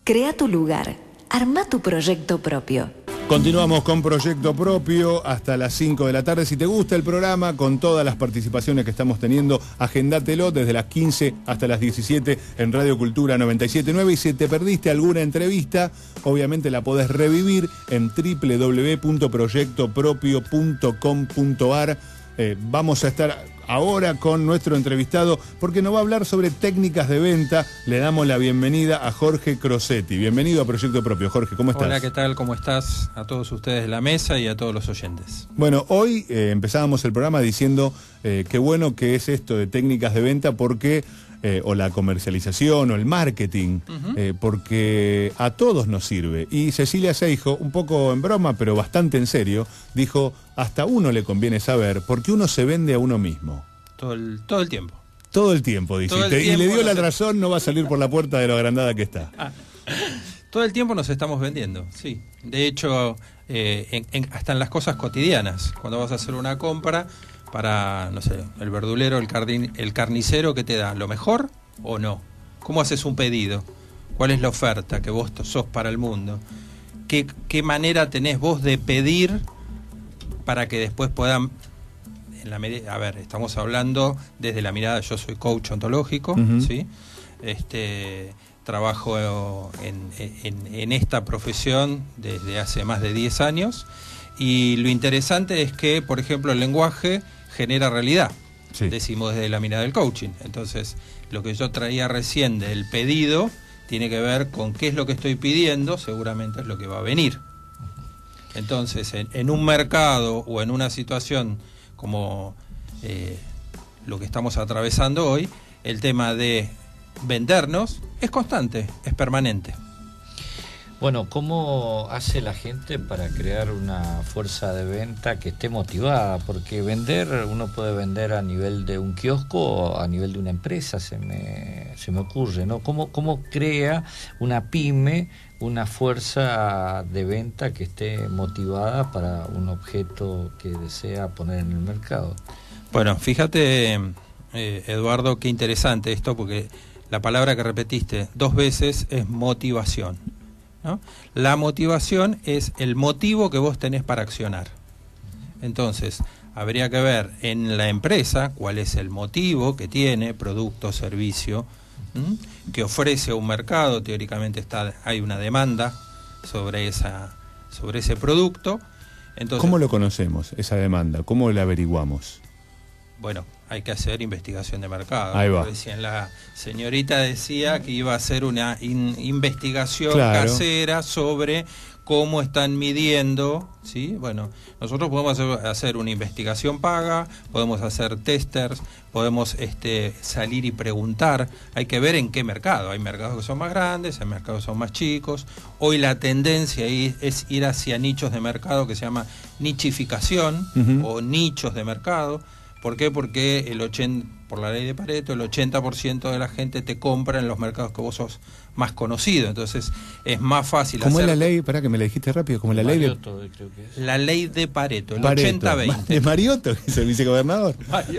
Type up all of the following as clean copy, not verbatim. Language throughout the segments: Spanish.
Crea tu lugar. Arma tu proyecto propio. Continuamos con Proyecto Propio hasta las 5 de la tarde. Si te gusta el programa, con todas las participaciones que estamos teniendo, agendátelo desde las 15 hasta las 17 en Radio Cultura 97.9. Y si te perdiste alguna entrevista, obviamente la podés revivir en www.proyectopropio.com.ar. Vamos a estar ahora con nuestro entrevistado porque nos va a hablar sobre técnicas de venta. Le damos la bienvenida a Jorge Crosetti. Bienvenido a Proyecto Propio. Jorge, ¿cómo estás? Hola, ¿qué tal? ¿Cómo estás? A todos ustedes de la mesa y a todos los oyentes. Bueno, hoy empezábamos el programa diciendo qué bueno que es esto de técnicas de venta porque... o la comercialización o el marketing, porque a todos nos sirve. Y Cecilia Seijo, un poco en broma, pero bastante en serio, dijo, hasta a uno le conviene saber, porque uno se vende a uno mismo. Todo el tiempo. Todo el tiempo, dice. Y le dio la razón, no va a salir por la puerta de lo agrandada que está. Todo el tiempo nos estamos vendiendo, sí. De hecho, hasta en las cosas cotidianas. Cuando vas a hacer una compra... para, no sé, el verdulero, el carnicero, ¿qué te da? ¿Lo mejor o no? ¿Cómo haces un pedido? ¿Cuál es la oferta que vos sos para el mundo? ¿Qué manera tenés vos de pedir para que después puedan... a ver, estamos hablando desde la mirada, yo soy coach ontológico, ¿sí? Trabajo en esta profesión desde hace más de 10 años y lo interesante es que, por ejemplo, el lenguaje genera realidad, sí. Decimos desde la mirada del coaching. Entonces, lo que yo traía recién del pedido tiene que ver con qué es lo que estoy pidiendo, seguramente es lo que va a venir. Entonces, en un mercado o en una situación como lo que estamos atravesando hoy, el tema de vendernos es constante, es permanente. Bueno, ¿cómo hace la gente para crear una fuerza de venta que esté motivada? Porque vender, uno puede vender a nivel de un kiosco o a nivel de una empresa, se me ocurre, ¿no? ¿Cómo crea una pyme una fuerza de venta que esté motivada para un objeto que desea poner en el mercado? Bueno, fíjate, Eduardo, qué interesante esto, porque la palabra que repetiste 2 veces es motivación, ¿no? La motivación es el motivo que vos tenés para accionar. Entonces, habría que ver en la empresa cuál es el motivo que tiene, producto, servicio, que ofrece a un mercado. Teóricamente hay una demanda sobre ese producto. Entonces, ¿cómo lo conocemos, esa demanda? ¿Cómo la averiguamos? Bueno, hay que hacer investigación de mercado. Ahí va. Recién la señorita decía que iba a hacer una investigación casera sobre cómo están midiendo, ¿sí? Bueno, nosotros podemos hacer una investigación paga, podemos hacer testers, podemos salir y preguntar. Hay que ver en qué mercado. Hay mercados que son más grandes, hay mercados que son más chicos. Hoy la tendencia es ir hacia nichos de mercado que se llama nichificación o nichos de mercado. ¿Por qué? Porque por la ley de Pareto, el 80% de la gente te compra en los mercados que vos sos más conocido. Entonces, es más fácil hacer... ¿Cómo es la ley? Pará que me la dijiste rápido. Como la Mariotto, ley de... creo que es. La ley de Pareto, el Pareto. 80-20. ¿De Mariotto, que es el vicegobernador?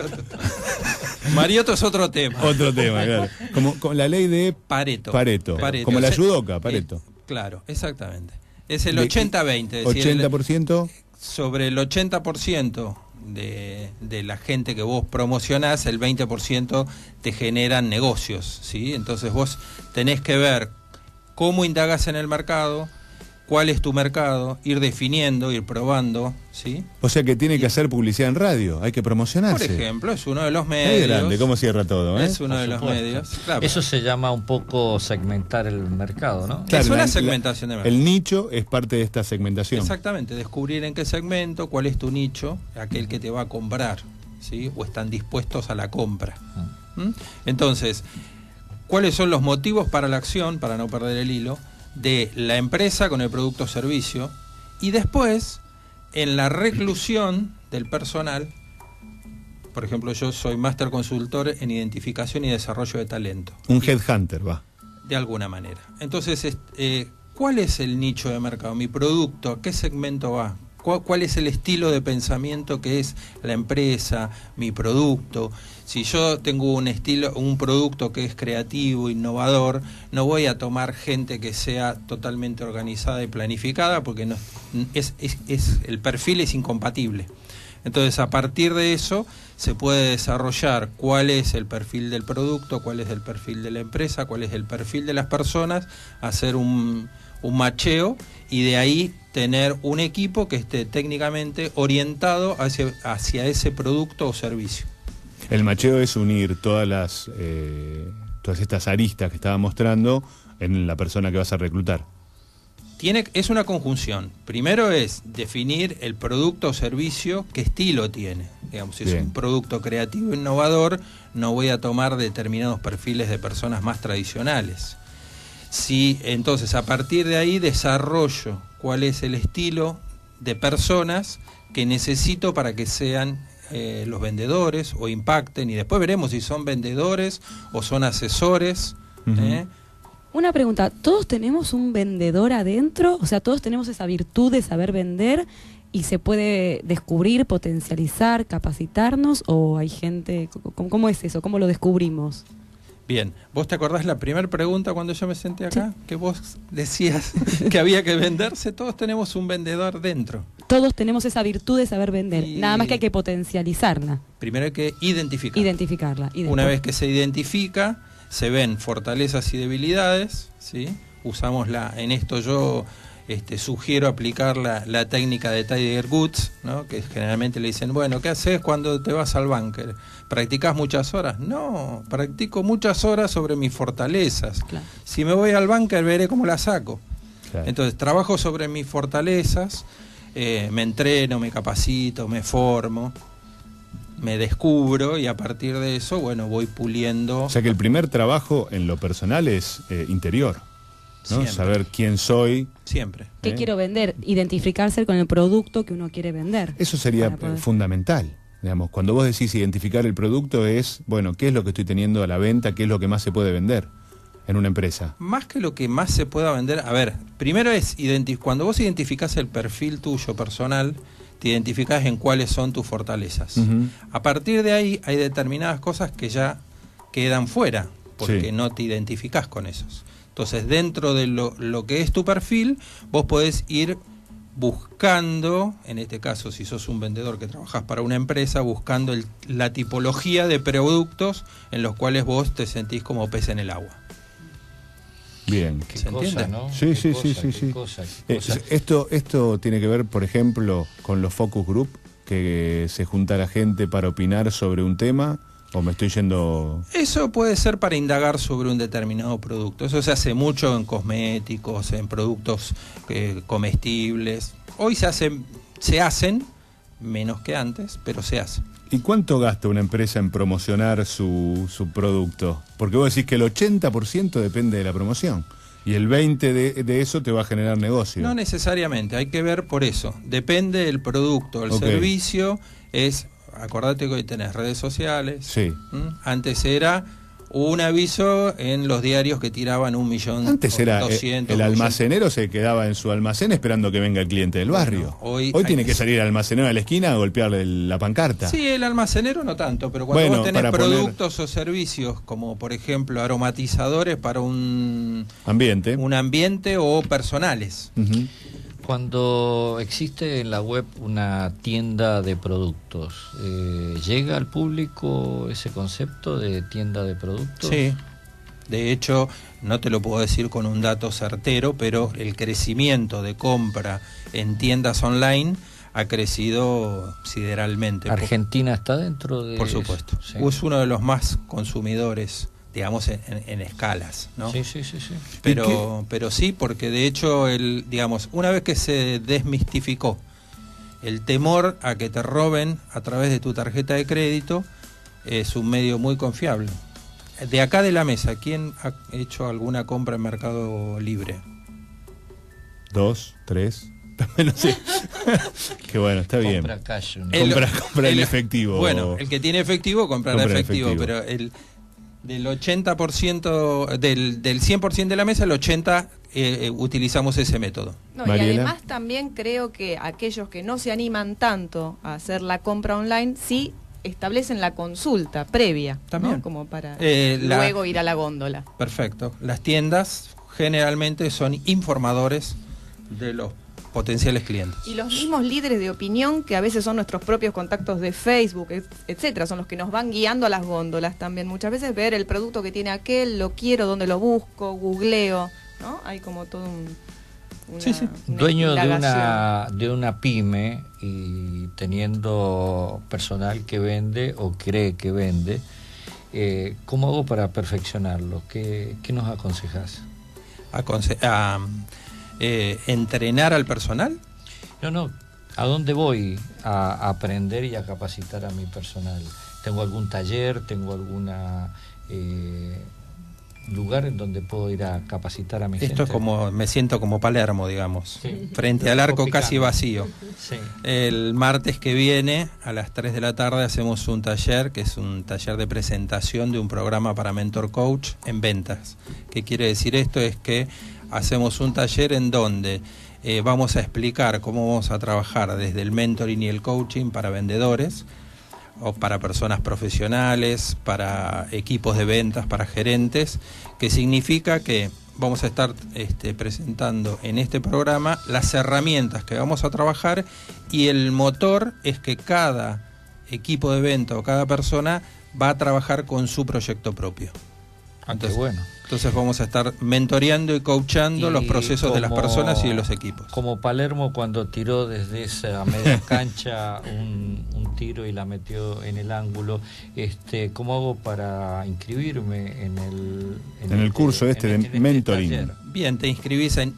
Mariotto es otro tema. Otro tema, claro. Como la ley de... Pareto. Como la yudoka, Pareto. Claro, exactamente. Es el 80-20. Es decir, 80%... sobre el 80% de la gente que vos promocionás, el 20% te generan negocios, ¿sí? Entonces vos tenés que ver cómo indagás en el mercado, cuál es tu mercado, ir definiendo, ir probando, ¿sí? O sea que tiene que hacer publicidad en radio, hay que promocionarse. Por ejemplo, es uno de los medios. Es grande, cómo cierra todo, ¿eh? Es uno de los medios. Claro. Eso se llama un poco segmentar el mercado, ¿no? Claro, es una segmentación de mercado. El nicho es parte de esta segmentación. Exactamente, descubrir en qué segmento, cuál es tu nicho, aquel que te va a comprar, ¿sí? O están dispuestos a la compra. Entonces, ¿cuáles son los motivos para la acción, para no perder el hilo, de la empresa con el producto o servicio? Y después, en la reclusión del personal, por ejemplo, yo soy máster consultor en identificación y desarrollo de talento. Un headhunter, va. De alguna manera. Entonces, ¿cuál es el nicho de mercado? Mi producto, ¿a qué segmento va? cuál es el estilo de pensamiento que es la empresa, mi producto. Si yo tengo un producto que es creativo, innovador, no voy a tomar gente que sea totalmente organizada y planificada, porque no, el perfil es incompatible. Entonces, a partir de eso, se puede desarrollar cuál es el perfil del producto, cuál es el perfil de la empresa, cuál es el perfil de las personas, hacer un macheo y de ahí tener un equipo que esté técnicamente orientado hacia ese producto o servicio. El macheo es unir todas estas aristas que estaba mostrando en la persona que vas a reclutar. Es una conjunción. Primero es definir el producto o servicio, qué estilo tiene. Digamos, si es un producto creativo, innovador, no voy a tomar determinados perfiles de personas más tradicionales. Entonces, a partir de ahí desarrollo cuál es el estilo de personas que necesito para que sean los vendedores o impacten, y después veremos si son vendedores o son asesores. Una pregunta, ¿todos tenemos un vendedor adentro? O sea, ¿todos tenemos esa virtud de saber vender y se puede descubrir, potencializar, capacitarnos? ¿O hay gente, cómo es eso? ¿Cómo lo descubrimos? Bien, ¿vos te acordás la primera pregunta cuando yo me senté acá? Sí. Que vos decías que había que venderse. Todos tenemos un vendedor dentro. Todos tenemos esa virtud de saber vender. Nada más que hay que potencializarla. Primero hay que identificarla. Y una vez que se identifica, se ven fortalezas y debilidades, ¿sí? En esto yo sugiero aplicar la técnica de Tiger Woods, ¿no? Que generalmente le dicen, bueno, ¿qué haces cuando te vas al búnker? ¿Practicás muchas horas? No, practico muchas horas sobre mis fortalezas. Claro. Si me voy al búnker veré cómo la saco. Claro. Entonces trabajo sobre mis fortalezas, me entreno, me capacito, me formo, me descubro y a partir de eso, bueno, voy puliendo. O sea que el primer trabajo en lo personal es interior, ¿no? Siempre. Saber quién soy. Siempre. ¿Qué quiero vender? Identificarse con el producto que uno quiere vender. Eso sería fundamental. Digamos, cuando vos decís identificar el producto es, bueno, ¿qué es lo que estoy teniendo a la venta? ¿Qué es lo que más se puede vender en una empresa? Más que lo que más se pueda vender, a ver, primero es, cuando vos identificás el perfil tuyo personal, te identificás en cuáles son tus fortalezas. A partir de ahí hay determinadas cosas que ya quedan fuera, porque no te identificás con esos. Entonces, dentro de lo que es tu perfil, vos podés ir buscando, en este caso, si sos un vendedor que trabajás para una empresa, buscando la tipología de productos en los cuales vos te sentís como pez en el agua. Bien. ¿Qué cosa, no? Sí. Qué cosa. Esto tiene que ver, por ejemplo, con los focus group, que se junta la gente para opinar sobre un tema, ¿o me estoy yendo...? Eso puede ser para indagar sobre un determinado producto. Eso se hace mucho en cosméticos, en productos comestibles. Hoy se hacen, menos que antes, pero se hacen. ¿Y cuánto gasta una empresa en promocionar su producto? Porque vos decís que el 80% depende de la promoción y el 20% de eso te va a generar negocio. No necesariamente, hay que ver por eso. Depende del producto, el servicio acordate que hoy tenés redes sociales. Sí. Antes era un aviso en los diarios que tiraban 1.200.000. Antes era 200, el almacenero se quedaba en su almacén esperando que venga el cliente del barrio. Hoy tiene que salir el almacenero a la esquina a golpearle la pancarta. Sí, el almacenero no tanto, pero cuando vos tenés productos o servicios como por ejemplo aromatizadores para un ambiente o personales. Cuando existe en la web una tienda de productos, ¿llega al público ese concepto de tienda de productos? Sí, de hecho, no te lo puedo decir con un dato certero, pero el crecimiento de compra en tiendas online ha crecido sideralmente. ¿Argentina está dentro de...? Por supuesto, sí. Es uno de los más consumidores, digamos, en escalas, ¿no? Sí. Pero sí, porque de hecho, una vez que se desmistificó el temor a que te roben a través de tu tarjeta de crédito, es un medio muy confiable. De acá de la mesa, ¿quién ha hecho alguna compra en Mercado Libre? 2, 3... No sé. Qué bueno, está bien. Compra cash, ¿no? Compra en efectivo. Bueno, el que tiene efectivo compra en efectivo, pero del 80%, del 100% de la mesa, el 80% utilizamos ese método. No, y además también creo que aquellos que no se animan tanto a hacer la compra online, sí establecen la consulta previa, también, ¿no? Como para luego ir a la góndola. Perfecto. Las tiendas generalmente son informadores de los potenciales clientes. Y los mismos líderes de opinión, que a veces son nuestros propios contactos de Facebook, etcétera, son los que nos van guiando a las góndolas también. Muchas veces ver el producto que tiene aquel, lo quiero, dónde lo busco, googleo, ¿no? Hay como todo una dueño de una pyme y teniendo personal que vende o cree que vende, ¿cómo hago para perfeccionarlo? ¿Qué nos aconsejas? ¿Entrenar al personal? No, ¿a dónde voy a aprender y a capacitar a mi personal? ¿Tengo algún taller? ¿Tengo alguna lugar en donde puedo ir a capacitar a mi gente? Esto es como, me siento como Palermo, digamos, frente al arco casi vacío. Sí. El martes que viene, a las 3 de la tarde, hacemos un taller, que es un taller de presentación de un programa para Mentor Coach en ventas. ¿Qué quiere decir esto? Es que hacemos un taller en donde vamos a explicar cómo vamos a trabajar desde el mentoring y el coaching para vendedores, o para personas profesionales, para equipos de ventas, para gerentes, que significa que vamos a estar presentando en este programa las herramientas que vamos a trabajar, y el motor es que cada equipo de venta o cada persona va a trabajar con su proyecto propio. Entonces vamos a estar mentoreando y coachando los procesos de las personas y de los equipos. Como Palermo cuando tiró desde esa media cancha un tiro y la metió en el ángulo, ¿cómo hago para inscribirme en el curso de mentoring? Taller? Bien, te inscribís en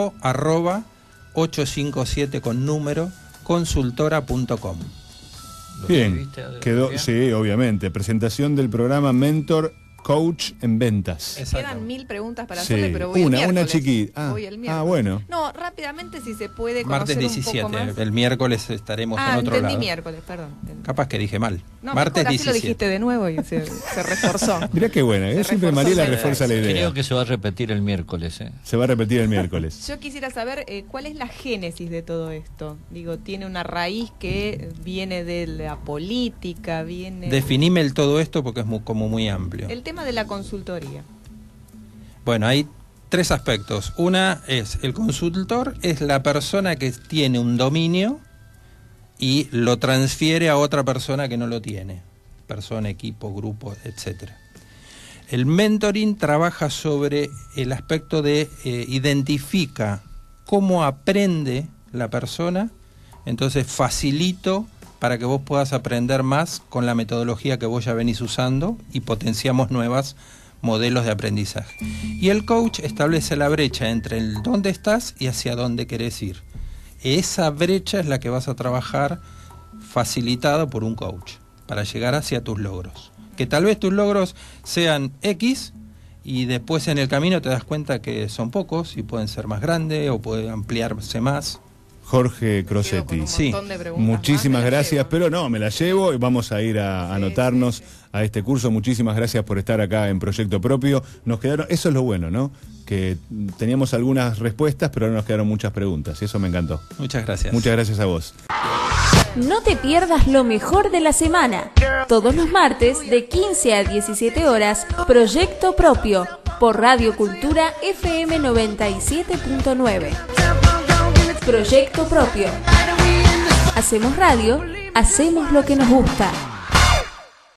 info@857 con número consultora.com. Bien, quedó, sí, obviamente. Presentación del programa Mentor Coach en ventas. Quedan 1000 preguntas para hacerle, pero voy una chiquita. Bueno. No, rápidamente, si se puede conocer martes 17, un poco más. El miércoles estaremos en otro lado. Miércoles, perdón. Capaz que dije mal. No, martes 17. Lo dijiste de nuevo y se reforzó. Mirá qué buena, siempre Mariela refuerza la idea. Creo que se va a repetir el miércoles. Se va a repetir el miércoles. Yo quisiera saber cuál es la génesis de todo esto. Digo, tiene una raíz que viene de la política, Definime el todo esto porque es muy amplio. El tema de la consultoría. Bueno, hay 3 aspectos. Una es, el consultor es la persona que tiene un dominio y lo transfiere a otra persona que no lo tiene. Persona, equipo, grupo, etcétera. El mentoring trabaja sobre el aspecto de identifica cómo aprende la persona, entonces facilito para que vos puedas aprender más con la metodología que vos ya venís usando y potenciamos nuevos modelos de aprendizaje. Y el coach establece la brecha entre el dónde estás y hacia dónde querés ir. Esa brecha es la que vas a trabajar facilitada por un coach para llegar hacia tus logros. Que tal vez tus logros sean X y después en el camino te das cuenta que son pocos y pueden ser más grandes o pueden ampliarse más. Jorge Crosetti. Sí, muchísimas gracias, pero no, me la llevo y vamos a ir a anotarnos a este curso. Muchísimas gracias por estar acá en Proyecto Propio. Nos quedaron, eso es lo bueno, ¿no? Que teníamos algunas respuestas, pero ahora nos quedaron muchas preguntas y eso me encantó. Muchas gracias. Muchas gracias a vos. No te pierdas lo mejor de la semana. Todos los martes de 15 a 17 horas, Proyecto Propio, por Radio Cultura FM 97.9. Proyecto Propio. Hacemos radio, hacemos lo que nos gusta.